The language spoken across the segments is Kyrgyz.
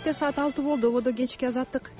Кенттикте саат 6 болду. Ободо кечки азаттык.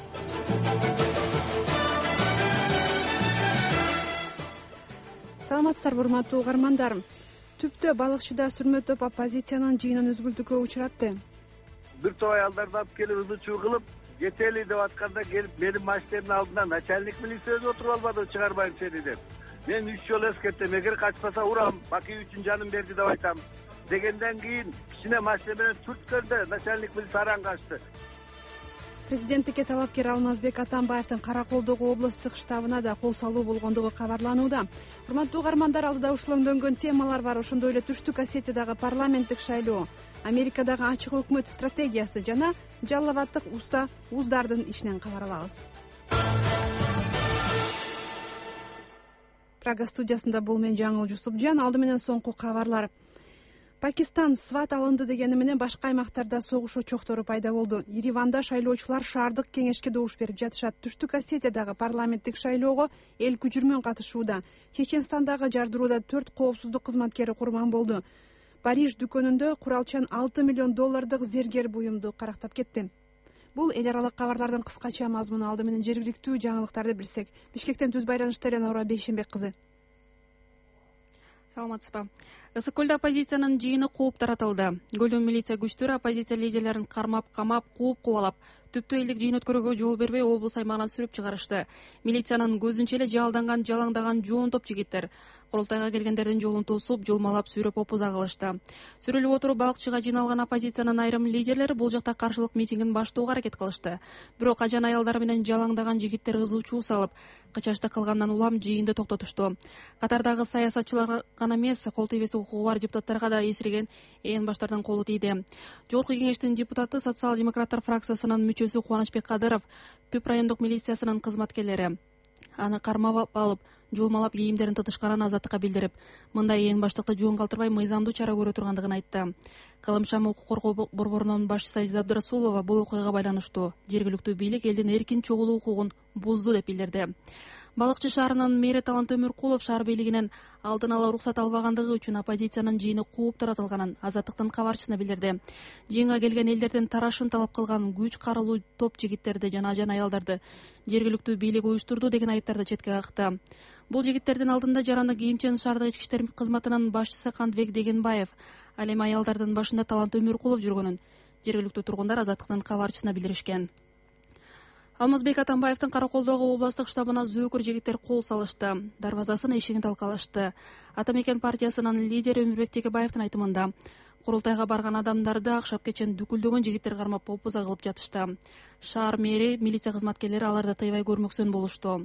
Саламатсыздарбы урматтуу угармандар. Түптө балыкчыда сүрмө топ оппозициянын жыйынын үзгүлтүккө учуратты. Бир топ аялдарды алып келип ызы-чуу кылып, жетели деп атканда келип менин машинемдин алдына начальник милиция өзү отуруп албады, чыгарбайм сени деп. Мен 3 жолу эскерттим, эгер качпаса урам, Баки үчүн жанын берди деп айтам дегенден кийин кичине машина менен түрткөндө начальник милиция аран качты. Президенттикке талапкер Алмазбек Атамбаевдин Караколдогу областтык штабына да кол салуу болгондугу кабарланууда. Урматтуу угармандар, алдыда ушулоңдөнгөн темалар бар. Ошондой эле Түштүк Осетиядагы парламенттик шайлоо, Америкадагы ачык өкмөт стратегиясы жана Жалал Абадтык уста уздардын ишинен кабар алабыз. Прага студиясында бул мен Жаңыл Жусупжан. Алды менен соңку кабарлар. Пакистан сват алынды дегени менен башка аймактарда согуш очоктору пайда болду. Ереванда шайлоочулар шаардык кеңешке добуш берип жатышат. Түштүк Осетиядагы парламенттик шайлоого эл күчүрмөн катышууда. Чеченстандагы жардырууда 4 коопсуздук кызматкери курман болду. Париж дүкөнүндө куралчан $6 миллион зергер буюмду карактап кетти. Бул эл аралык кабарлардын кыскача мазмуну. Алды менен жергиликтүү жаңылыктарды билсек. Бишкектен Түз Байранышта Нура Бейшенбек кызы. Саламатсызбы. Ысык көлдө оппозициянын жыйыны кууп таратылды. Көлдө милиция күчтөрү оппозиция лидерлерин кармап, камап, кууп кубалап, түптүү элдик жыйын өткөрүүгө жол бербей облус аймагынан сүрүп чыгарышты. Милициянын көзүнчө эле жалданган, жалаңдаган жоон топ жигиттер курултайга келгендердин жолун тосуп, жолмалап сүйрөп опуза кылышты. Сүрүлүп отуруп балыкчыга жыйналган оппозициянын айрым лидерлери бул жакта каршылык митингин баштоого аракет кылышты. Бирок ажан аялдар менен жалаңдаган жигиттер ызы-чуу салып, кычашты кылгандан улам жыйынды токтотушту. Катардагы саясатчылар гана эмес, кол тийбеси укугу бар депутаттарга да эсиреген ээн баштардын колу тийди. Жогорку кеңештин депутаты, социал-демократтар фракциясынын мүчөсү Кубанычбек Кадыров Түп райондук милициясынын кызматкерлери аны кармап алып, жолмалап кийимдерин тытышканын Азаттыкка билдирип, мындай ээн баштыкты жоон калтырбай мыйзамдуу чара көрө тургандыгын айтты. Кылымшам укук коргоо борборунун башчысы Азиза Абдырасулова бул окуяга байланыштуу жергиликтүү бийлик элдин эркин чогулуу укугун бузду деп билдирди. Балыкчы шаарынын мэри Талант Өмүркулов шаар бийлигинен алдын ала уруксат албагандыгы үчүн оппозициянын жыйыны кууп таратылганын Азаттыктын кабарчысына билдирди. Жыйынга келген элдердин тарашын талап кылган күч карылуу топ жигиттерди жана ажан аялдарды жергиликтүү бийлик уюштурду деген айыптарды четке какты. Бул жигиттердин алдында жараны кийимчен шаардык ички иштер кызматынын башчысы Кандыбек Дегенбаев, ал эми аялдардын башында Талант Өмүркулов жүргөнүн жергиликтүү тургундар Азаттыктын кабарчысына билдиришкен. Алмазбек Атамбаевдин Караколдогу областтык штабына зөөкөр жигиттер кол салышты. Дарбазасынын эшигин талкалашты. Атамекен партиясынын лидери Өмүрбек Текебаевдин айтымында курултайга барган адамдарды акшап кечен дүкүлдөгөн жигиттер кармап опуза кылып жатышты. Шаар мэри, милиция кызматкерлери аларды тыйбай көрмөксөн болушту.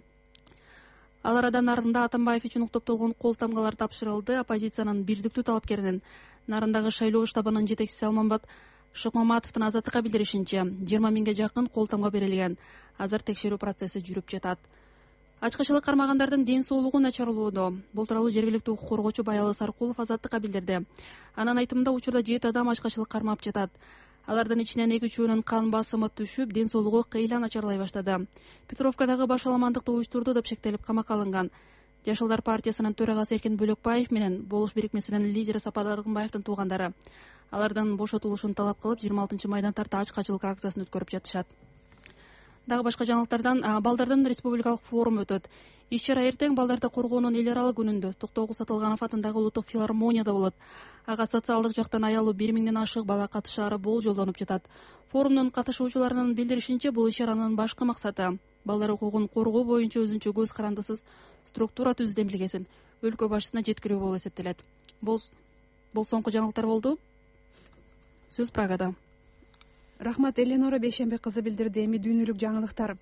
Ал арадан нарында Атамбаев үчүн уктоптолгон кол тамгалар тапшырылды. Оппозициянын бирдиктүү талапкеринин нарындагы шайлоо штабынын жетекчиси Алмамбат Шыкмаматовдун Азаттыкка билдиришинче 20 миңге жакын кол тамга берилген. Азыр текшерүү процесси жүрүп жатат. Ачкычылык кармагандардын ден соолугу начарлоодо. Бул тууралуу жергиликтүү укук коргоочу Баялы Саркулов Азаттыкка билдирди. Анын айтымында учурда 7 адам ачкычылык кармап жатат. Алардын ичинен 2-3-үнүн кан басымы түшүп, ден соолугу кыйла начарлай баштады. Петровкадагы башаламандыкты уюштурду деп шектелип камакка алынган. Жашылдар партиясынын төрагасы Эркин Бөлөкбаев менен Болуш бирикмесинин лидери Сапар Аргынбаевдин туугандары алардын бошотулушун талап кылып 26 майдан тарта ачкачылык акциясын өткөрүп жатышат. Дагы башка жаңылыктардан балдардын республикалык форуму өтөт. Иш-чара эртең балдарды коргоонун эл аралык күнүндө Токтогул Сатылганов атындагы улуттук филармонияда болот. Ага социалдык жактан аялуу 1 миңден ашык бала катышаары болжолдонуп жатат. Форумдун катышуучуларынын билдиришинче, бул иш-чаранын башкы максаты балдар укугун коргоо боюнча өзүнчө көз карандысыз структура түзүү демилгесин өлкө башчысына жеткирүү болуп эсептелет. Бул соңку жаңылыктар болду. Сөз Прагада. Рахмат, Нура Бейшенбек кызы билдирди. Эми дүйнөлүк жаңылыктар.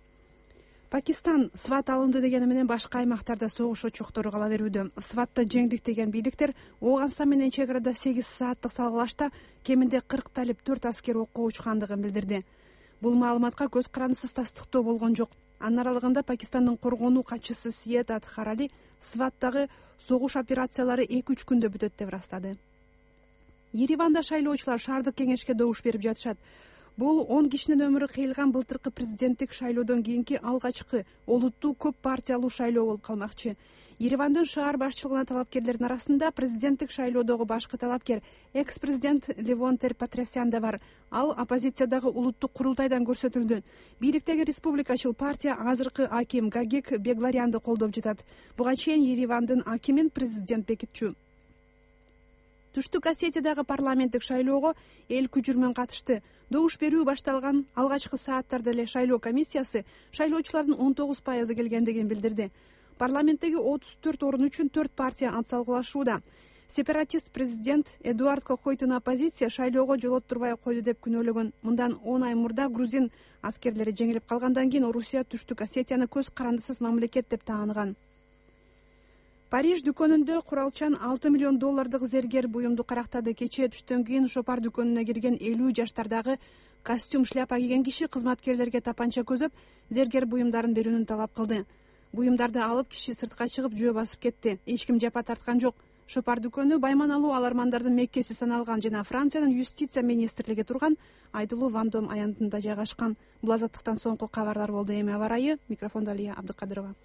Пакистан сват алынды дегени менен башка аймактарда согуш очоктору кала берүүдө. Сватта жеңдик деген бийликтер Ооганстан менен чек арада 8 сааттык салгылашта кеминде 40 талип 4 аскер окко учкандыгын билдирди. Бул маалыматка көз карандысыз тастыктоо болгон жок. Анын аралыгында Пакистандын коргонуу катчысы Сиет Адхарали сваттагы согуш операциялары 2-3 күндө бүтөт деп ырастады. Ереванда шайлоочулар шаардык кеңешке добуш берип жатышат. Бул 10 кишинин өмүрү кыйылган былтыркы президенттик шайлоодон кийинки алгачкы олуттуу көп партиялуу шайлоо болуп калмакчы. Еревандын шаар башчылыгына талапкерлердин арасында президенттик шайлоодогу башкы талапкер экс-президент Левон Петросян да бар. Ал оппозициядагы улуттук курултайдан көрсөтүлдү. Бийликтеги республикачыл партия азыркы аким Гагик Бегларянды колдоп жатат. Буга чейин Еревандын акимин президент бекитчү. Түштүк Осетиядагы парламенттик шайлоого эл күчүрмөн катышты. Добуш берүү башталган алгачкы сааттарда эле шайлоо комиссиясы шайлоочулардын 19% келгендигин билдирди. Парламенттеги 34 орун үчүн 4 партия атсалгылашууда. Сепаратист президент Эдуард Кохойтун оппозиция шайлоого жолоттурбай койду деп күнөөлөгөн. Мындан 10 ай мурда грузин аскерлери жеңилип калгандан кийин Орусия Түштүк Осетияны көз карандысыз мамлекет деп тааныган. Париж дүкөнүндө куралчан $6 миллион зергер буюмду карактады. Кечээ түштөн кийин шопар дүкөнүнө кирген 50 жаштардагы костюм шляпа кийген киши кызматкерлерге тапанча көзөп, зергер буюмдарын берүүнү талап кылды. Буюмдарды алып киши сыртка чыгып жөө басып кетти. Эч ким жапа тарткан жок. Шопар дүкөнү байманалуу алармандардын меккеси саналган жана Франциянын юстиция министрлиги турган Айдылуу Вандом аянтында жайгашкан. Бул азаттыктан соңку кабарлар болду. Эми аба ырайы, микрофондо Алия Абдыкадырова.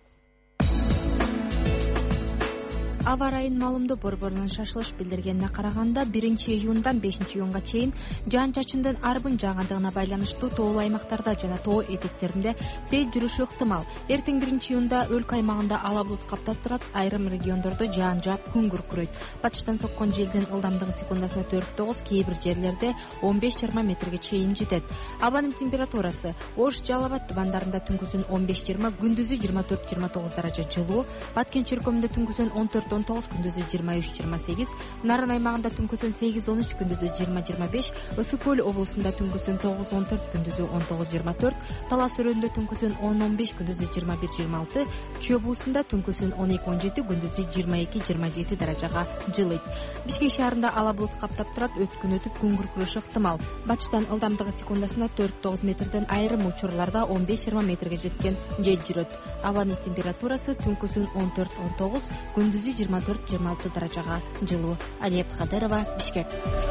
Аба ырайын маалымдоо борборунун шашылыш билдиргенине караганда 1-июндан 5-июнга чейин жаан-чачындын арбын жаагандыгына байланыштуу тоолуу аймактарда жана тоо этектеринде сел жүрүшү ыктымал. Эртең 1-июнда өлкө аймагында ала булут каптап турат, айрым региондордо жаан жаап күн күркүрөйт. Батыштан соккон желдин ылдамдыгы секундасына 4-9, кээ бир жерлерде 15-20 метрге чейин жетет. Абанын температурасы Ош, Жалал Абад тубандарында түнкүсүн 15-20, күндүзү 24-29 даража жылуу, Баткен чөлкөмүндө түнкүсүн 14-19, күндүзү 23-28, Нарын аймагында түнкүсүн 8-13, күндүзү 20-25, Ысык көл облусунда түнкүсүн 9-14, күндүзү 19-24, Талас өрөөнүндө түнкүсүн 10-15, күндүзү 21-26, Чүй облусунда түнкүсүн 12-17, күндүзү 22-27 даражага жылыйт. Бишкек шаарында ала булут каптап турат, өткүн өтүп күн күркүрөшү ыктымал. Батыштан ылдамдыгы секундасына 4-9 метрден, айрым учурларда 15-20 метрге жеткен жел жүрөт. Абанын температурасы түнкүсүн 14-19, күндүзү 24-26 даражага жылуу. Алия Абдыкадырова, Бишкек.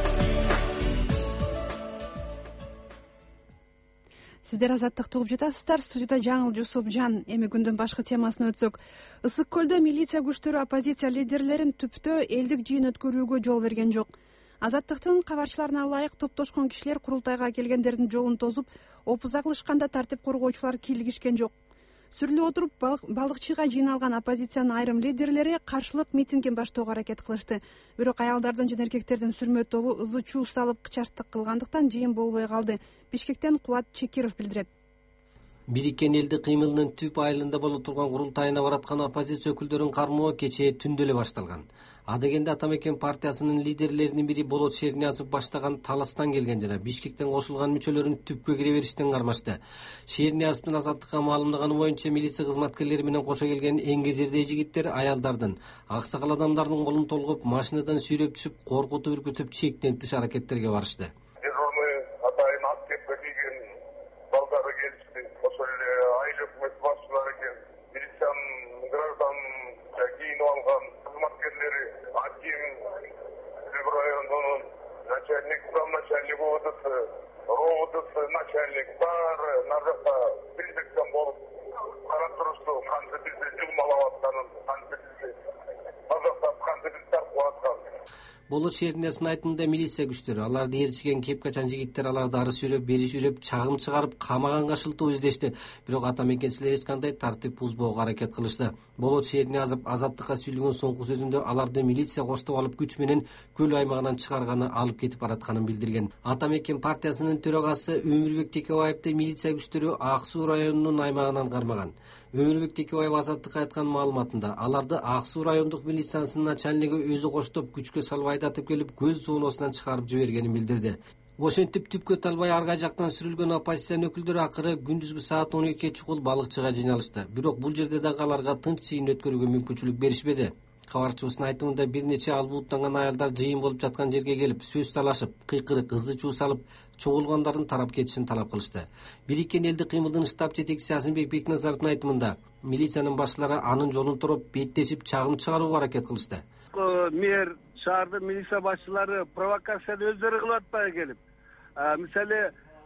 Сиздер азаттыкты угуп жатасыздар. Студияда Жаңыл Жусупжан. Эми күндүн башкы темасына өтсөк, Ысык көлдө милиция күчтөрү оппозиция лидерлерин түптө элдик жыйын өткөрүүгө жол берген жок. Азаттыктын кабарчыларына ылайык топтошкон кишилер курултайга келгендердин жолун тосуп, опуза кылышканда тартип коргоочулар кийлигишкен жок. Сүрүлүп отуруп балыкчыга жыйналган оппозициянын айрым лидерлери каршылык митингин баштоого аракет кылышты. Бирок аялдардын жана эркектердин сүрмө тобу ызы чуу салып кычарчтык кылгандыктан жыйын болбой калды. Бишкектен Кубат Чекиров билдирет. Бириккен элдик кыймылынын түп айылында болуп турган курултайына бараткан оппозиция өкүлдөрүнүн кармоо кечээ түндө эле башталган. Адегенде Атамекен партиясынын лидерлеринин бири Болот Шерниязов баштаган Таластан келген жана Бишкектен кошулган мүчөлөрүн түпкө кире бериштен кармашты. Шерниязовдун азаттыкка маалымдаганы боюнча, милиция кызматкерлери менен кошо келген эңгезердей жигиттер аялдардын, аксакал адамдардын колун толгоп, машинадан сүйрөп түшүп, коркутуп үркүтүп, чектен тыш аракеттерге барышты. Начальник, замначальник ОВДсы, РОВДсы, начальник баары наржакта билдирген болуп карап турушту. Канча бизди жылмалап атканын, канча бизди азаптап, канча бизди таркып аткан. Болот Шерниязовдун айтымында милиция күчтөрү аларды ээрчиген кепкачан жигиттер аларды ары сүйрөп, бери сүйрөп, чагым чыгарып, камаганга шылтоо издешти. Бирок атамекенчилер эч кандай тартип бузбоого аракет кылышты. Болот Шерниязов азаттыкка сүйлөгөн соңку сөзүндө аларды милиция коштоп алып күч менен көл аймагынан чыгарганы, алып кетип баратканын билдирген. Атамекен партиясынын төрагасы Өмүрбек Текебаевди милиция күчтөрү Ак Суу районунун аймагынан кармаган. Өмүрбек Текебаев азаттыкка айткан маалыматында аларды Ак Суу райондук милициянын начальниги өзү коштоп, күчкө салбай айдатып келип, көз зооносунан чыгарып жибергенин билдирди. Ошентип түпкө талбай арга жактан сүрүлгөн оппозиция өкүлдөрү акыры күндүзгү саат 12 чукул балыкчыга жыйналышты. Бирок бул жерде дагы аларга тынч жыйын өткөрүүгө мүмкүнчүлүк беришпеди. Кабарчыбыздын айтымында бир нече албууттанган аялдар жыйын болуп жаткан жерге келип, сөз талашып, кыйкырык, ызы чуу салып, чогулгандардын тарап кетишин талап кылышты. Бириккен элдик кыймылдын штаб жетекчиси Асымбек Бекназаровдун айтымында милициянын башчылары анын жолун туруп, беттешип, чагым чыгарууга аракет кылышты. Мэр, шаардын милиция башчылары провокацияны өздөрү кылып атпайбы келип? Мисалы,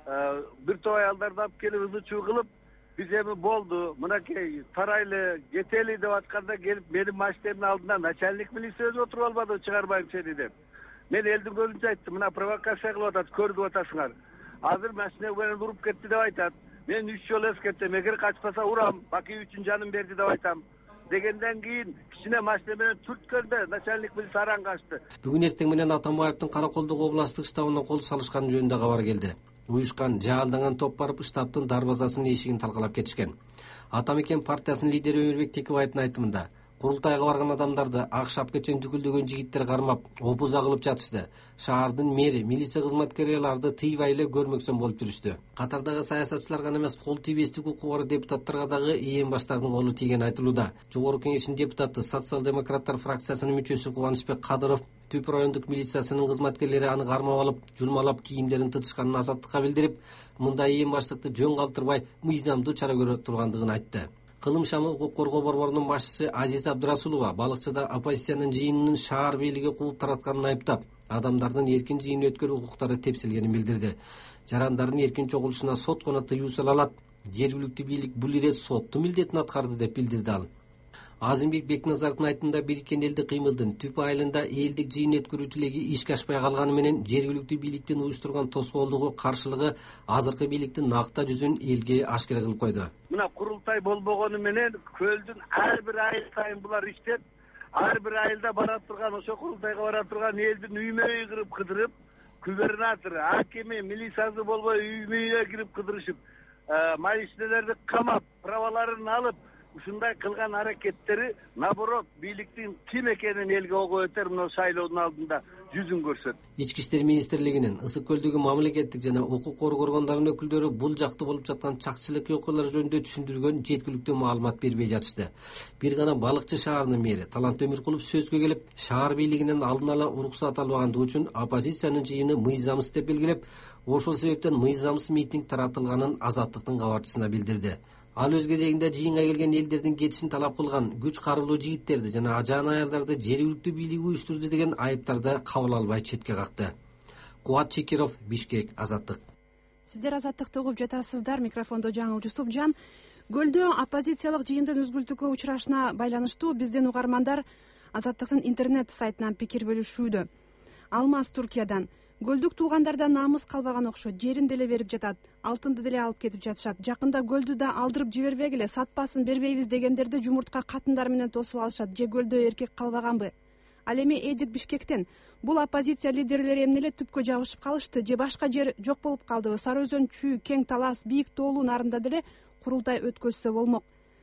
бир топ аялдарды алып келип ызы чуу кылып, биз эми болду, мынакей тарайлы кетели деп атканда келип менин машинемдин алдына начальник милиция өзү отуруп албады, чыгарбайм сени деп. Мен элдин көзүнчө айттым, мына провокация кылып атат, көрүп атасыңар. Азыр машина менен уруп кетти деп айтат. Мен 3 жолу эскерттим, эгер качпаса урам, баки үчүн жаным берди деп айтам. Дегенден кийин кичине машина менен түрткөндө начальник милиция аран качты. Бүгүн эртең менен Атамбаевдин Караколдук областтык штабына кол салышканы жөнүндө кабар келди. Уюшкан, жаалданган топ барып штабтын дарбазасынын эшигин талкалап кетишкен. Атамекен партиясынын лидери Өмүрбек Текебаевдин айтымында, курултайга барган адамдарды ак шапкачен түгүлдөгөн жигиттер кармап, опуза кылып жатышты. Шаардын мэри, милиция кызматкерлери аларды тыйбай эле көрмөксөн болуп жүрүштү. Катардагы саясатчыларга эмес, кол тийбестик укугу бар депутаттарга дагы ээм баштардын колу тийгени айтылууда. Жогорку кеңештин депутаты, социал-демократтар фракциясынын мүчөсү Кубанычбек Кадыров Түп райондук милициясынын кызматкерлери аны кармап алып, журмалап кийимдерин тытышканын Азаттыкка билдирип, мындай ээм баштыкты жөн калтырбай мыйзамдуу чара көрө тургандыгын айтты. Кылым шамы укук коргоо борборунун башчысы Азиз Абдырасулова балыкчыда оппозициянын жыйынынын шаар бийлиги кууп таратканын айыптап, адамдардын эркин жыйын өткөрүү укуктары тепселгенин билдирди. Жарандардын эркин чогулушуна сот гана тыюу салат. Жергиликтүү бийлик бул ирет соттун милдетин аткарды деп билдирди ал. Азимбек Бекназаровдун айтымында Бириккен элдик кыймылдын Түп айылында элдик жыйын өткөрүү тилеги ишке ашпай калганы менен жергиликтүү бийликтин уюштурган тоскоолдугу, каршылыгы азыркы бийликтин накта жүзүн элге ашкера кылып койду. Мына курултай болбогону менен көлдүн ар бир айыл сайын булар иштеп, ар бир айылда бара турган, ошо курултайга бара турган элдин үймө үй кирип кыдырып, губернатор, акими, милициясы болбой үймө үйгө кирип кыдырышып, майышнелерди камап, праваларын алып, ушундай кылган аракеттери наоборот бийликтин ким экенин элге ого өтөр, мына шайлоонун алдында жүзүн көрсөт. Ички иштер министрлигинин Ысык көлдөгү мамлекеттик жана укук коргоо органдарынын өкүлдөрү бул жакта болуп жаткан чакчылык окуялар жөнүндө түшүндүргөн жеткиликтүү маалымат бербей жатышты. Бир гана Балыкчы шаарынын мэри Талант Өмүркулов сөзгө келип, шаар бийлигинен алдын ала уруксат албагандыгы үчүн оппозициянын жыйыны мыйзамсыз деп белгилеп, ошол себептен мыйзамсыз митинг таратылганын Азаттыктын кабарчысына билдирди. Ал өз кезегинде жыйынга келген элдердин кетишин талап кылган күч карылуу жигиттерди жана ажаан аялдарды жергиликтүү бийлиги уюштурду деген айыптарды кабыл албай четке какты. Кубат Чекиров, Бишкек, Азаттык. Сиздер Азаттыкты угуп жатасыздар. Микрофондо Жаңыл Жусупжан. Көлдө оппозициялык жыйындын үзгүлтүүгө учурашына байланыштуу биздин угармандар Азаттыктын интернет сайтынан пикир бөлүшүүдө. Алмаз Туркиядан: Көлдүк туугандардан намыс калбаган окшойт, жерин деле берип жатат, алтынды деле алып кетип жатышат. Жакында көлдү да алдырып жибербегиле, сатпасын бербейбиз дегендерди жумуртка катындар менен тосуп алышат. Же көлдө эркек калбаганбы? Ал эми Эдик Бишкектен: бул оппозиция лидерлери эмне эле түпкө жабышып калышты, же башка жер жок болуп калдыбы? Сары Өзөн чүй, кең талас, бийик тоолуу нарында деле курултай өткөзсө болмок.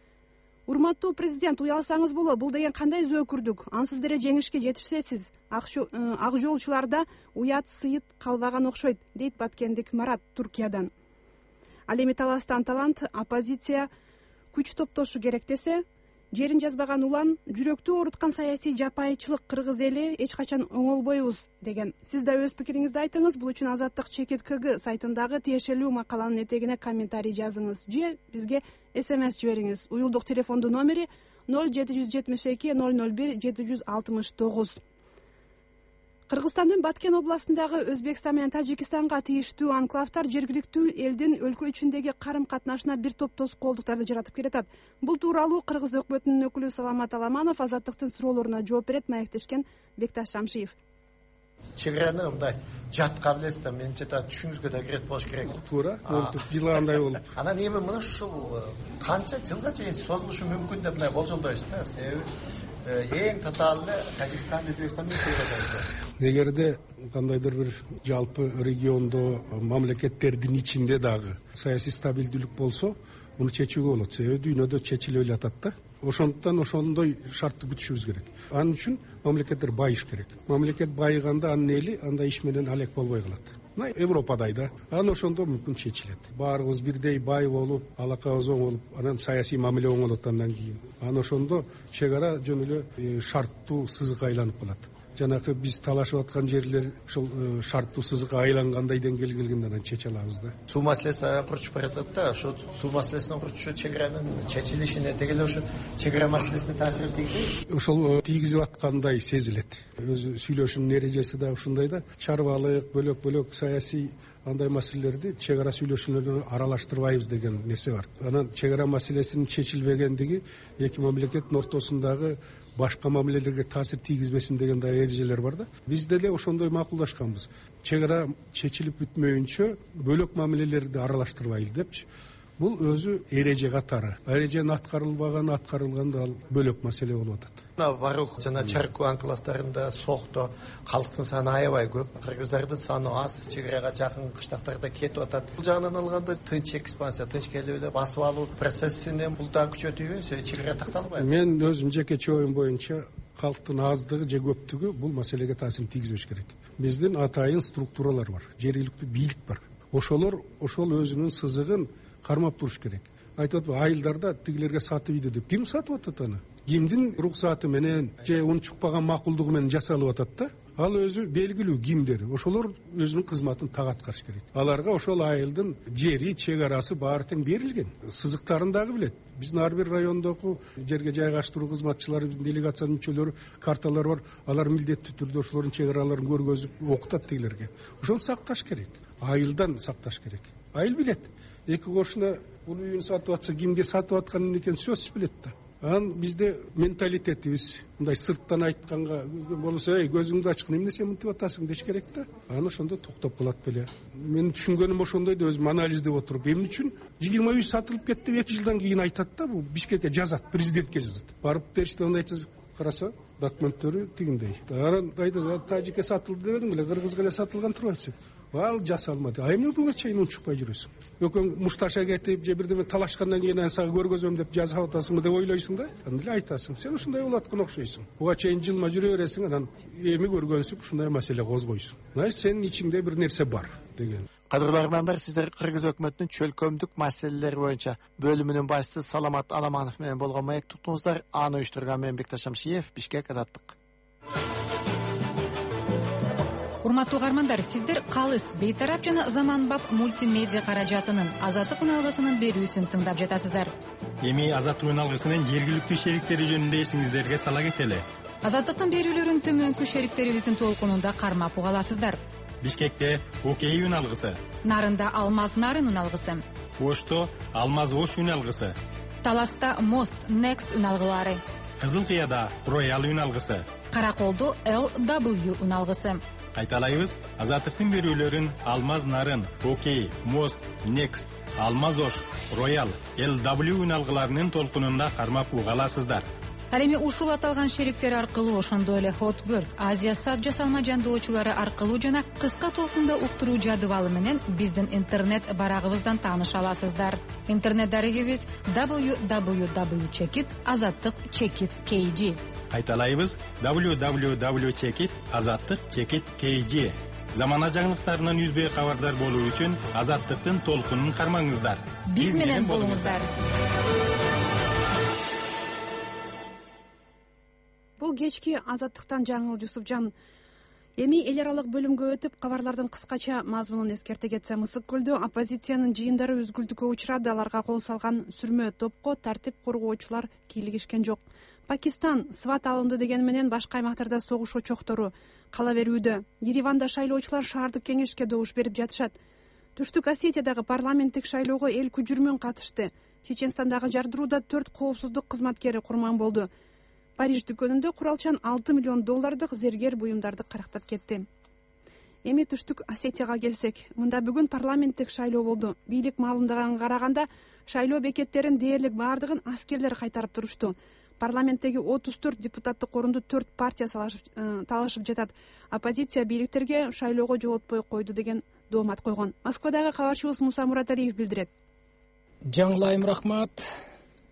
Урматтуу президент, уялсаңыз болот, бул деген кандай зөөкүрдүк? Ансыз деле жеңишке жетишсесиз. Ак жолчуларда уят сыйыт калбаган окшойт, дейт Баткендик Марат Туркиядан. Ал эми таластан талант оппозиция күч топтошу керек десе, жерин жазбаган улан, жүрөктү ооруткан саясий жапайычылык кыргыз эли эч качан оңолбойбуз деген. Сиз да өз пикириңизди айтыңыз. Бул үчүн Азаттык ЧКК сайтындагы тиешелүү макаланын этегине комментарий жазыңыз же бизге СМС жибериңиз. Уюлдук телефондун номери 0772 001 769. Кыргызстандын Баткен областындагы Өзбекстан менен Тажикстанга тийиштүү анклавдар жергиликтүү элдин өлкө ичиндеги карым катнашына бир топ тоскоолдуктарды жаратып келатат. Бул тууралуу Кыргыз өкмөтүнүн өкүлү Саламат Аламанов Азаттыктын суроолоруна жооп берет. Маектешкен Бекташ Шамшиев. Чек раны мындай жатка билесиз да, менимче да түшүңүзгө да кирет болуш керек. Туура, жылгандай болуп. Анан эми мына ушул канча жылга чейин созулушу мүмкүн деп мындай болжолдойсуз да. Себеби эң татаалы Тажикстан, Өзбекстан менен чек. Эгерде кандайдыр бир жалпы региондо мамлекеттердин ичинде дагы саясий стабилдүүлүк болсо, муну чечүүгө болот. Себеби дүйнөдө чечилип эле да. Ошондуктан ошондой шартты күтүшүбүз керек. Анын үчүн мамлекеттер байыш керек. Мамлекет байыганда анын эли андай иш менен алек болбой калат. Мына Европадай да. Анан ошондо мүмкүн чечилет. Баарыбыз бирдей бай болуп, алакабыз оң болуп, анан саясий мамиле оңолот андан кийин. Анан ошондо чек ара жөн эле шарттуу сызыкка айланып калат. жанакы биз талашып аткан жерлер ушул шарттуу сызыкка айлангандай деңгээлге келгенде анан чече алабыз да. Суу маселеси курчуп баратат да. Ошо суу маселесин курчушу чек аранын чечилишине дегеле ошо чек ара маселесине таасир тийгизеби? Ошол тийгизип аткандай сезилет. Өзү сүйлөшүүнүн эрежеси да ушундай да. Чарбалык, бөлөк саясий андай маселелерди чек ара сүйлөшүүлөрүнө аралаштырбайбыз деген нерсе бар. Анан чек ара маселесинин чечилбегендиги эки мамлекеттин ортосундагы башка мамилелерге таасир тийгизбесин деген да эрежелер бар да. Биз деле ошондой макулдашканбыз. Чек ара чечилип бүтмөйүнчө бөлөк мамилелерди аралаштырбайлы депчи. Бул өзү эреже катары. Эреженин аткарылбаганы, аткарылганы ал бөлөк маселе болуп атат. Варух жана Чарку анклавдарында Сохто калктын саны аябай көп. Кыргыздардын саны аз, чек арага жакын кыштактарда кетип атат. Бул жагынан алганда тынч экспансия, тынч келип эле басып алуу процессинен бул да күчөтүбү, чек ара такталбайбы? Мен өзүм жекече оюм боюнча калктын аздыгы же көптүгү бул маселеге таасирин тийгизбеш керек. Биздин атайын структуралар бар, жергиликтүү бийлик бар. Ошол өзүнүн сызыгын кармап туруш керек. Айтып атпайбы, айылдарда тигилерге сатып ийди деп. Ким сатып атат аны? Кимдин рухсаты менен же унчукпаган макулдугу менен жасалып атат да? Ал өзү белгилүү кимдер. Ошолор өзүнүн кызматын так аткарыш керек. Аларга ошол айылдын жери, чек арасы баары тең берилген. Сызыктарын дагы билет. Биздин ар бир райондогу жерге жайгаштыруу кызматчылары, биздин делегациянын мүчөлөрү, карталар бар. Алар милдеттүү түрдө ошолордун чек араларын көргөзүп окутат тигилерге. Ошону сакташ керек. Айылдан сакташ керек. Айыл билет. Эки кошуна бул үйүн сатып атса, кимге сатып атканын экен сөзсүз билет да. Анан бизде менталитетибиз мындай сырттан айтканга болсо, көзүңдү ачкын, эмне сен мынтип атасың деш керек да. Аны ошондо токтоп калат беле. Мен түшүнгөнүм ошондой да, өзүм анализдеп отуруп, эмне үчүн 20 үй сатылып кетти деп 2 жылдан кийин айтат да, бул Бишкекке жазат, президентке жазат. Барып беришти, аны айтса, караса, документтери тигиндей. Анан айтат, тажикке сатылды дебедиң беле, кыргызга эле сатылган турбайсың. Ал жасалмады. Эмне буга чейин унчукпай жүрөсүң? Өкөң мушташа кетип, же бирдеме талашкандан кийин аны сага көргөзөм деп жазап атасыңбы деп ойлойсуң да? Аны эле айтасың. Сен ушундай болот экен окшойсуң. Буга чейин жылма жүрө бересиң, анан эми көргөнсүң ушундай маселе козгойсуң. Значит, сенин ичиңде бир нерсе бар деген. Кадырлы бармандар, сиздер Кыргыз өкмөтүнүн чөлкөмдүк маселелери боюнча бөлүмүнүн башчысы Саламат Аламанов менен болгон маек туттуңуздар. Аны уюштурган мен Бекташ Шамшиев, Бишкек, Азаттык. Урматтуу угармандар, сиздер Калыс бейтарап жана заманбап мультимедиа каражатынын Азаттык үналгысынын берүүсүн тыңдап жатасыздар. Эми Азаттык үналгысынын жергиликтүү шериктери жөнүндө эсиңиздерге сала кетели. Азаттыктын берүүлөрүн төмөнкү шериктерибиздин толкунунда кармап уга аласыздар. Бишкекте Окей үналгысы, Нарында Алмаз Нарын үналгысы, Ошто Алмаз Ош үналгысы, Таласта Мост Next үналгылары, Кызыл Кыяда Роял үналгысы, Караколду LW үналгысы. Кайталайбыз, Азаттыктын берүүлөрүн Алмаз Нарын, Окей, Мост, Next, Алмаз Ош, Роял, LW үналгыларынын толкунунда кармап уга аласыздар. Ал эми ушул аталган шериктер аркылуу, ошондой эле Hotbird, Азия сад жасалма жандоочулары аркылуу жана кыска толкунда уктуруу жадыбалы менен биздин интернет барагыбыздан тааныша аласыздар. Интернет дарегибиз www.checkit.azattik.kg. Кайталайбыз, www.checkit.azattik.kg. Замана жаңылыктарынан үзбөй кабардар болуу үчүн Азаттыктын толкунун кармаңыздар. Биз менен болуңуздар. Бул кечки Азаттыктан Жаңыл Жусупжан. Эми эл аралык бөлүмгө өтүп, кабарлардын кыскача мазмунун эскерте кетсем, Ысык көлдө оппозициянын жыйындары үзгүлтүккө учурады. Аларга кол салган сүрмө топко тартип коргоочулар кийлигишкен жок. Пакистан Сват алынды деген менен башка аймактарда согуш очоктору кала берүүдө. Ереванда шайлоочулар шаардык кеңешке добуш берип жатышат. Түштүк Осетиядагы парламенттик шайлоого эл күжүрмөн катышты. Чеченстандагы жардырууда 4 коопсуздук кызматкери курман болду. Париж дүкөнүндө куралчан $6 миллион зергер буюмдарды карактап кетти. Эми Түштүк Осетияга келсек, мында бүгүн парламенттик шайлоо болду. Бийлик маалымдаганга караганда, шайлоо бекеттерин дээрлик баардыгын аскерлер кайтарып турушту. Парламенттеги 34 депутаттык орунду 4 партия талашып жатат. Оппозиция бийликтерге шайлоого жолотпой койду деген доомат койгон. Москвадагы кабарчыбыз Муса Мураталиев билдирет. Жаңылайым рахмат.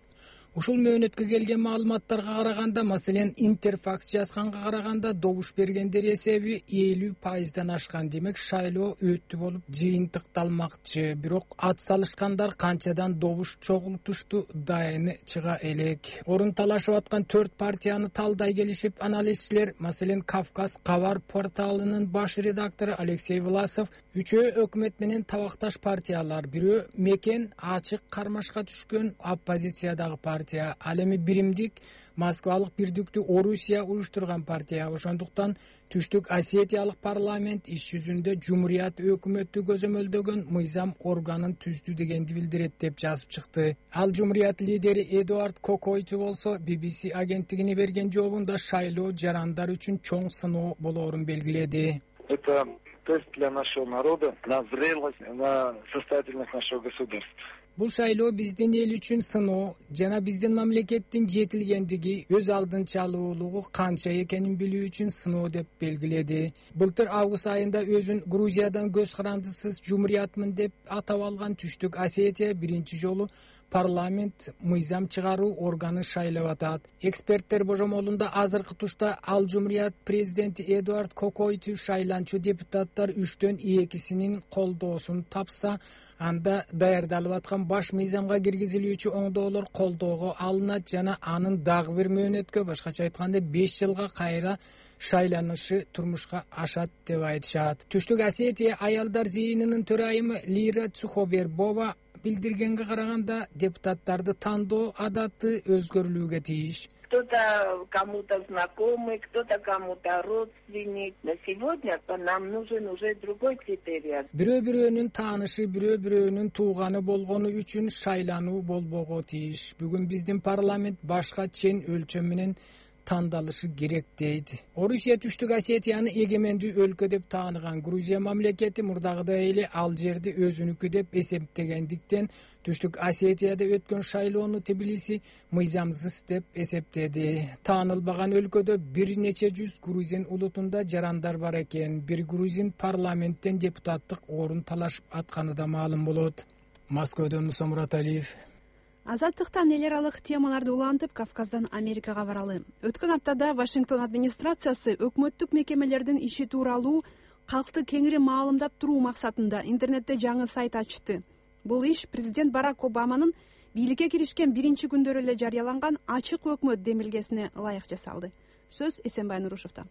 Ушул мөөнөткө келген маалыматтарга караганда, маселен Интерфакс жазганга караганда, добуш бергендер эсеби 50%дан ашкан. Демек шайлоо өттү болуп жыйынтыкталмакчы. Бирок ат салышкандар канчадан добуш чогултушту дайыны чыга элек. Орун талашып аткан 4 партияны талдай келишип аналитикчилер, маселен Кавказ кабар порталынын баш редактору Алексей Власов, үчөө өкмөт менен табакташ партиялар, бирөө мекен ачык кармашка түшкөн оппозициядагы партия, ал эми биримдик Москвалык бирдиктүү Орусия уюштурган партия. Ошондуктан Түштүк Осетиялык парламент иш жүзүндө Жумурият өкмөттү көзөмөлдөгөн мыйзам органын түздү дегенди билдирет деп жазып чыкты. Ал Жумурият лидери Эдуард Кокойту болсо BBC агенттигине берген жообунда шайлоо жарандар үчүн чоң сыноо болоорун белгиледи. Это тест для нашего народа на зрелость, на состоятельность нашего государства. Бул шайлоо биздин эл үчүн сыноо жана биздин мамлекеттин жетилгендиги, өз алдынчалуулугу канча экенин билүү үчүн сыноо деп белгиледи. Былтыр август айында өзүн Грузиядан көз карандысыз жумуриятмын деп атап алган Түштүк Осетия биринчи жолу парламент мыйзам чыгаруу органы шайлап атат. Эксперттер божомолунда азыркы тушта ал Жумурият президенти Эдуард Кокойту шайланчу депутаттар 3-төн 2-синин колдоосун тапса, анда даярдалып аткан баш мыйзамга киргизилүүчү оңдоолор колдоого алынат жана анын дагы бир мөөнөткө, башкача айтканда 5 жылга кайра шайланышы турмушка ашат деп айтышат. Түштүк Осетия аялдар жыйынынын төрайымы Лира Цухобербова билдиргенге караганда, депутаттарды тандоо адаты өзгөрүлүүгө тийиш. Кто-то кому-то знакомый, кто-то кому-то родственник. На сегодня нам нужен уже другой критерий. Бирөө-бирөөнүн таанышы, бирөө-бирөөнүн тууганы болгону үчүн шайлануу болбого тийиш. Бүгүн биздин парламент башка чен өлчөм менен тандалышы керек дейт. Орусия Түштүк Осетияны эгемендүү өлкө деп тааныган Грузия мамлекети мурдагыдай эле ал жерди өзүнүкү деп эсептегендиктен Түштүк Осетияда өткөн шайлоону Тбилиси мыйзамсыз деп эсептеди. Таанылбаган өлкөдө бир нече жүз грузин улутунда жарандар бар экен. Бир грузин парламенттен депутаттык орун талашып атканы да маалым болот. Москвадан Муса Мураталиев. Азаттыктан эл аралык темаларды улантып, Кавказдан Америкага баралы. Өткөн аптада Вашингтон администрациясы өкмөттүк мекемелердин иши тууралуу калкты кеңири маалымдап туруу максатында интернетте жаңы сайт ачты. Бул иш президент Барак Обаманын бийликке киришкен биринчи күндөрү эле жарыяланган ачык өкмөт демилгесине ылайык жасалды. Сөз Эсенбай Нурушевдон.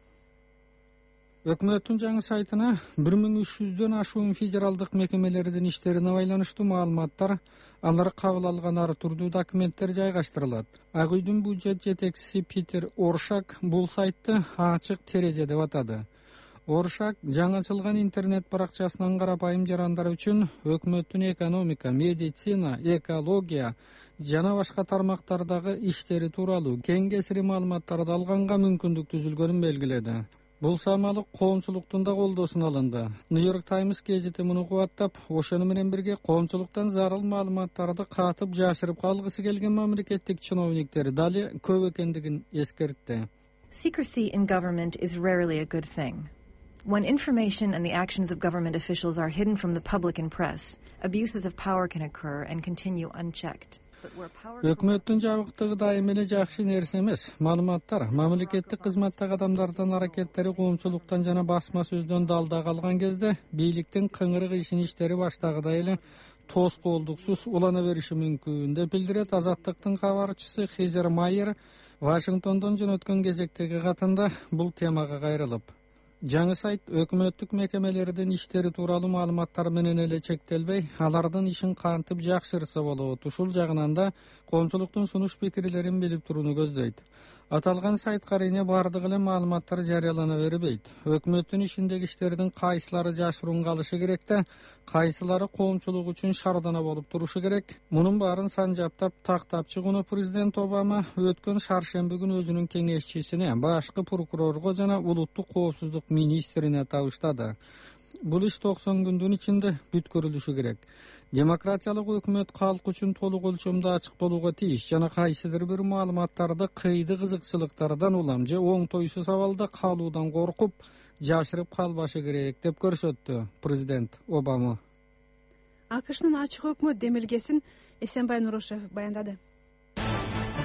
Өкмөттүн жаңы сайтына 1300дөн ашуун федералдык мекемелердин иштерине байланыштуу маалыматтар, алар кабыл алган ар түрдүү документтер жайгаштырылат. Ак үйдүн бюджет жетекчиси Питер Оршак бул сайтты ачык терезе деп атады. Оршак жаңы ачылган интернет баракчасынан карапайым жарандар үчүн өкмөттүн экономика, медицина, экология жана башка тармактардагы иштери тууралуу кең кесири маалыматтарды алганга мүмкүндүк түзүлгөнүн белгиледи. Бул самалык коомчулуктун да колдосуна алынды. New York Times гезити муну кубаттап, ошону менен бирге коомчулуктан зарыл маалыматтарды катып жашырып калгысы келген мамлекеттик чиновниктер дали көп экендигин эскертти. Secrecy in government is rarely a good thing. When information and the actions of government officials are hidden from the public and press, abuses of power can occur and continue unchecked. Өкмөттүн жабыктыгы дайым эле жакшы нерсе эмес. Маалыматтар мамлекеттик кызматтагы адамдардын аракеттери коомчулуктан жана басма сөздөн далда калган кезде бийликтин кыңырык ишин иштери баштагыдай эле тоскоолдуксуз улана бериши мүмкүн деп билдирет Азаттыктын кабарчысы Хизер Майер Вашингтондон жөнөткөн кезектеги катында бул темага кайрылып. Жаңы сайт өкмөттүк мекемелердин иштери тууралуу маалыматтар менен эле чектелбей, алардын ишин кантип жакшыртса болот. Ушул жагынан да коомчулуктун сунуш пикирлерин билип турууну көздөйт. Аталган сайтка арийне бардык эле маалыматтар жарыялана бербейт. Өкмөттүн ишиндеги иштердин кайсылары жашыруун калышы керек да, кайсылары коомчулук үчүн шардана болуп турушу керек. Мунун баарын санжаптап тактап чыгууну президент Обама өткөн шаршемби күнү өзүнүн кеңешчисине, башкы прокурорго жана улуттук коопсуздук министрине табыштады. Бул иш 90 күндүн ичинде бүткөрүлүшү керек. Демократиялык өкмөт калк үчүн толук өлчөмдө ачык болууга тийиш жана кайсыдыр бир маалыматтарды кыйды кызыкчылыктардан улам же оңтойсуз абалда калуудан коркуп жашырып калбашы керек деп көрсөттү президент Обама. АКШнын ачык өкмөт демилгесин Эсенбай Нурушев баяндады.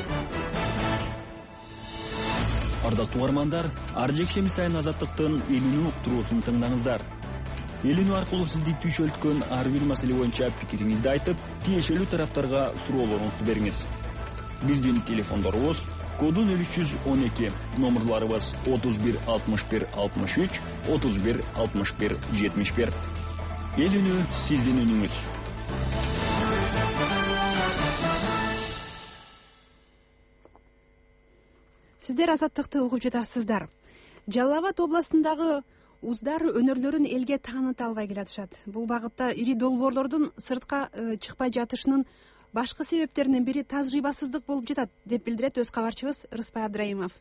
Ардактуу угармандар, ар жекшемби сайын Азаттыктын Элүүнү уктуруусун тыңдаңыздар. Элүүнү аркылуу сизди түшөлткөн ар бир маселе боюнча пикириңизди айтып, тиешелүү тараптарга суроолоруңузду бериңиз. Биздин телефондорубуз коду 0312, номерларыбыз 31 61 63, 31 61 71. Элүүнү сиздин үнүңүз. Сиздер Азаттыкты угуп жатасыздар. Жалал Абад областындагы уздар өнөрлөрүн элге тааныта албай келатышат. Бул багытта ири долбоорлордун сыртка чыкпай жатышынын башкы себептеринин бири тажрыйбасыздык болуп жатат, деп билдирет өз кабарчыбыз Рыспай Абдраимов.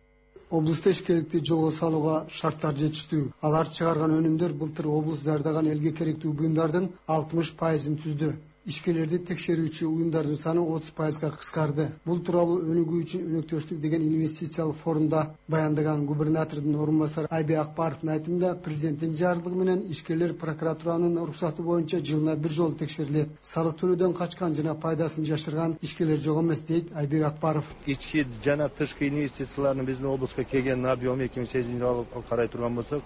Облуста ишкерликти жолго салууга шарттар жетиштүү. Алар чыгарган өнүмдөр былтыр облус даярдаган элге керектүү буюмдардын 60%-ын түздү. Ишкерлерди текшерүүчү уюмдардын саны 30%га кыскарды. Бул тууралуу өнүгүү үчүн өнөктөштүк деген инвестициялык форумда баяндаган губернатордун орун басары Айбек Акбаровдун айтымында, президенттин жарлыгы менен ишкерлер прокуратуранын уруксаты боюнча жылына бир жолу текшерилет. Салык төлөөдөн качкан жана пайдасын жашырган ишкерлер жок эмес, дейт Айбек Акбаров. Ички жана тышкы инвестициялардын биздин облуска келген объему 2008 жылы карай турган болсок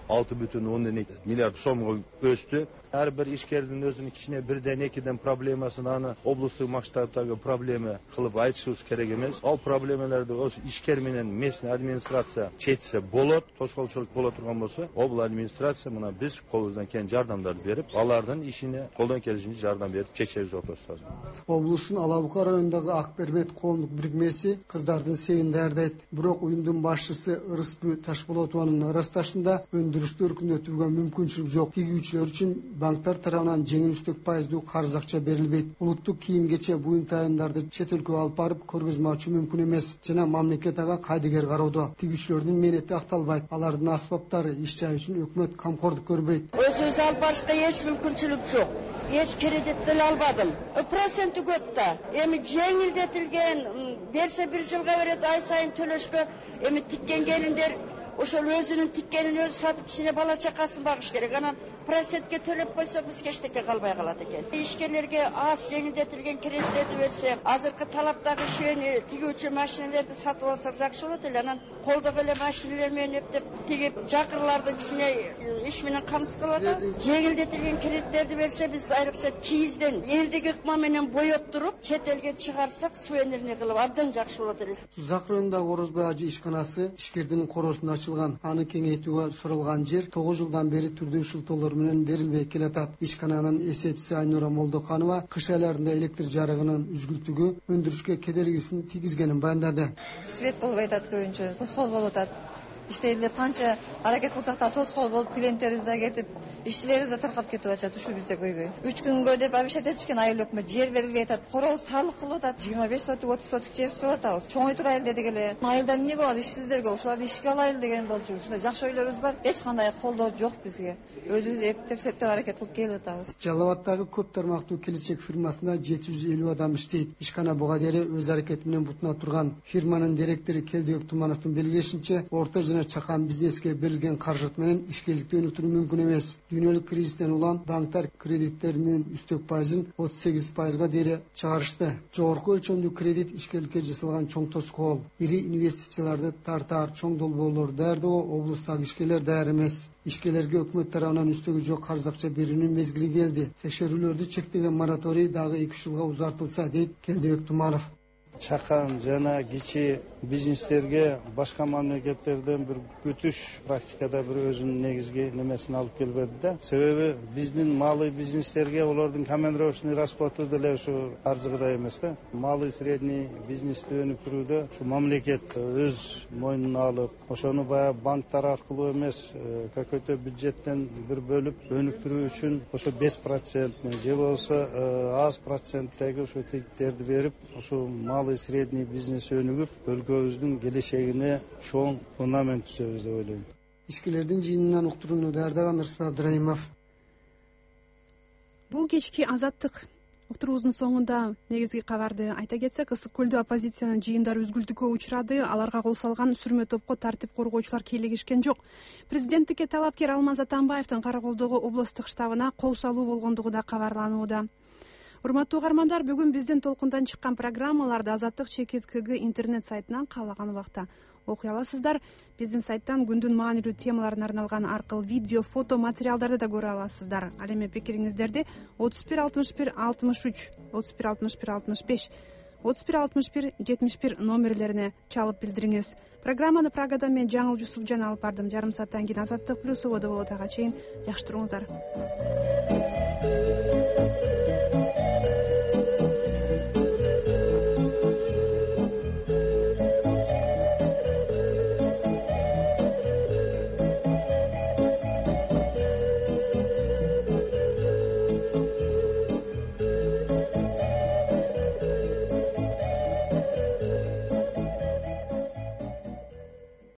6,2 миллиард сомго өстү. Ар бир ишкердин өзүнүн кичине 1-2 проблемасын аны облустук масштабтагы проблема кылып айтышыбыз керек эмес. Ал проблемаларды ошо ишкер менен местный администрация чечсе болот, тоскоолчулук боло турган болсо, облус администрация мына биз колубуздан келген жардамдарды берип, алардын ишине колдон келишинче жардам берип чечебиз отурсуздар. Облустун Ала Бука районундагы Акбермет коомдук бирикмеси кыздардын себин даярдайт. Бирок уюмдун башчысы Ырысбү Ташболотованын ырасташында өндүрүштү өркүндөтүүгө мүмкүнчүлүк жок. Тигүүчүлөр үчүн банктар тарабынан жеңил үстөк пайыздуу карыз акча берилбейт. Улуттук кийим-кече буюм тайымдарды чет өлкөгө алып барып көргөзмө ачуу мүмкүн эмес жана мамлекет ага кайдыгер кароодо. Тигүүчүлөрдүн мээнети акталбайт. Алардын аспаптары, иш жай үчүн өкмөт камкордук көрбөйт. Өзүбүз алып барышка эч мүмкүнчүлүк жок. Эч кредит деле албадым. Проценти көп да. Эми жеңилдетилген, берсе бир жылга берет, ай сайын төлөшкө. Эми тиккен келиндер ошол өзүнүн тиккенин өзү сатып кичине бала чакасын багыш керек. Анан процентке төлөп койсок бизге эчтеке калбай калат экен. Ишкерлерге аз жеңилдетилген кредиттерди берсе, азыркы талаптагы шени тигүүчү машиналерди сатып алсак жакшы болот эле. Анан колдогу эле машиналер менен эптеп тигип, жакырларды кичине иш менен камсыз кылып атабыз. Жеңилдетилген кредиттерди берсе, биз айрыкча кийизден элдик ыкма менен боеп туруп, чет элге чыгарсак, сувенирный кылып абдан жакшы болот эле. Сузак районундагы Орозбай ажы ишканасы ишкердин коросунда ачылган. Аны кеңейтүүгө суралган жер 9 жылдан бери түрдүү шылтоолор менен берилбей келатат. Ишкананын эсепчиси Айнура Молдоканова кыш айларында электр жарыгынын үзгүлтүгү өндүрүшкө кедергисин тийгизгенин баяндады. Свет болбой атат көбүнчө, тоскоол болуп атат. Иштейди канча аракет кылсак да тоскоол болуп, клиенттерибиз да кетип, ишчилерибиз да таркап кетип атат, ушул бизде көйгөй. 3 күнгө деп обещать этишкен айыл өкмөт жер берилбей атат. Корообуз тарлык кылып атат. 25 сотук, 30 сотук жер сурап атабыз. Чоңойтурайлы дедик эле. Айылда эмне болот ишсиздерге, ушуларды ишке алайлы деген болчу. Ушундай жакшы ойлорубуз бар. Эч кандай колдоо жок бизге. Өзүбүз эптеп аракет кылып келип атабыз. Жалал Абадтагы көп тармактуу келечек фирмасында 750 адам иштейт. Ишкана бухгалтери өз аракети менен бутуна турган. Фирманын директору Келдебек Тумановдун белгилешинче, орто жана чакан бизнеске берилген каржылык менен ишкерликти өнүктүрүү мүмкүн эмес. Дүйнөлүк кризистен улам банктар кредиттеринин үстөк пайызын 38%га дейин чыгарышты. Жогорку өлчөмдүү кредит ишкерликке жасалган чоң тоскоол. Ири инвестицияларды тартаар чоң долбоорлорду даярдоого облустагы ишкерлер даяр эмес. Ишкерлерге өкмөт тарабынан үстөгү жок карыз акча берүүнүн мезгили келди. Текшерүүлөрдү чектеген мораторий дагы 2 жылга узартылса, дейт Келдебек Туманов. Чакан жана кичи бизнестерге башка мамлекеттерден бир күтүш практикада бир өзүнүн негизги немесин алып келбеди да. Себеби биздин малый бизнестерге олордун командировочный расходу деле ушу арзыгыдай эмес да. Малый средний бизнести өнүктүрүүдө ушу мамлекет өз мойнуна алып, ошону баягы банктар аркылуу эмес, какой-то бюджеттен бир бөлүп өнүктүрүү үчүн ошо 5% же болбосо аз проценттеги ошо кредиттерди берип, ошо малый средний бизнес өнүгүп, өлкөбүздүн келечегине чоң фундамент түзөбүз деп ойлойм. Ишкерлердин жыйынынан уктурууну даярдаган Рыспай Абдраимов. Бул кечки Азаттык уктуруубуздун соңунда негизги кабарды айта кетсек, Ысык көлдө оппозициянын жыйындары үзгүлтүккө учурады. Аларга кол салган сүрмө топко тартип коргоочулар кийлигишкен жок. Президенттикке талапкер Алмаз Атамбаевдин Караколдогу облустук штабына кол салуу болгондугу да кабарланууда. урматтуу угармандар, бүгүн биздин толкундан чыккан программаларды Азаттык ЧКТК интернет сайтынан каалаган убакта окуй аласыздар. Биздин сайттан күндүн маанилүү темаларына арналган аркылуу видео, фото материалдарды да көрө аласыздар. Ал эми пикириңиздерди 31 61 63 31 61 65 31 61 71 номерлерине чалып билдириңиз. Программаны Прагадан мен Жаңыл Жусупжан алып бардым. Жарым сааттан кийин Азаттык плюс ободо болот. Ага чейин жакшы туруңуздар.